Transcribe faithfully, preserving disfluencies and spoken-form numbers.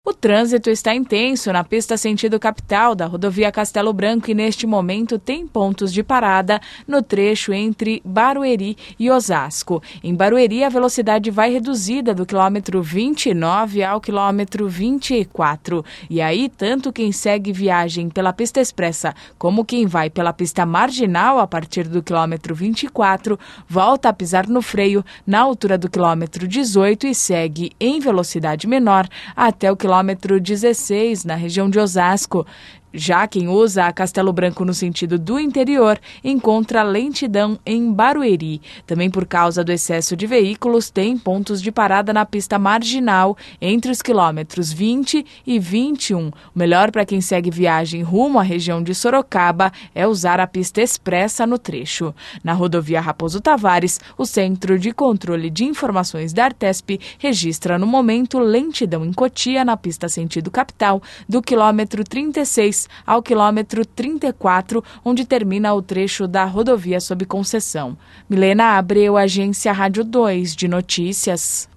O trânsito está intenso na pista sentido capital da rodovia Castelo Branco e neste momento tem pontos de parada no trecho entre Barueri e Osasco. Em Barueri, a velocidade vai reduzida do quilômetro vinte e nove ao quilômetro vinte e quatro. E aí, tanto quem segue viagem pela pista expressa como quem vai pela pista marginal a partir do quilômetro vinte e quatro, volta a pisar no freio na altura do quilômetro dezoito e segue em velocidade menor até o quilômetro dezesseis, na região de Osasco. Já quem usa a Castelo Branco no sentido do interior encontra lentidão em Barueri. Também por causa do excesso de veículos, tem pontos de parada na pista marginal entre os quilômetros vinte e vinte e um. O melhor para quem segue viagem rumo à região de Sorocaba é usar a pista expressa no trecho. Na rodovia Raposo Tavares, o Centro de Controle de Informações da Artesp registra no momento lentidão em Cotia na pista sentido capital do quilômetro trinta e seis ao quilômetro trinta e quatro, onde termina o trecho da rodovia sob concessão. Milena Abreu, Agência Rádio dois de Notícias.